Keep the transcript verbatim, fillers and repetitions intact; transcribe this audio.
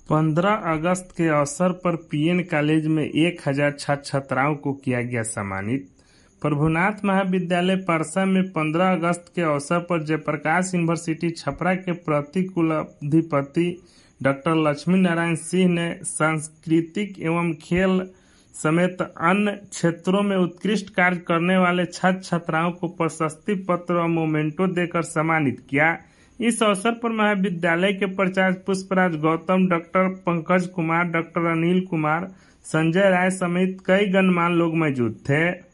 पंद्रह अगस्त के अवसर पर पीएन कॉलेज में एक हजार छात्र छात्राओं को किया गया सम्मानित। प्रभुनाथ महाविद्यालय परसा में पंद्रह अगस्त के अवसर पर जयप्रकाश यूनिवर्सिटी छपरा के प्रतिकुलाधिपति डॉक्टर लक्ष्मी नारायण सिंह ने सांस्कृतिक एवं खेल समेत अन्य क्षेत्रों में उत्कृष्ट कार्य करने वाले छात्र छात्राओं को प्रशस्ति पत्र और मोमेंटो देकर सम्मानित किया। इस अवसर पर महाविद्यालय के प्राचार्य पुष्पराज गौतम, डॉक्टर पंकज कुमार, डॉक्टर अनिल कुमार, संजय राय समेत कई गणमान्य लोग मौजूद थे।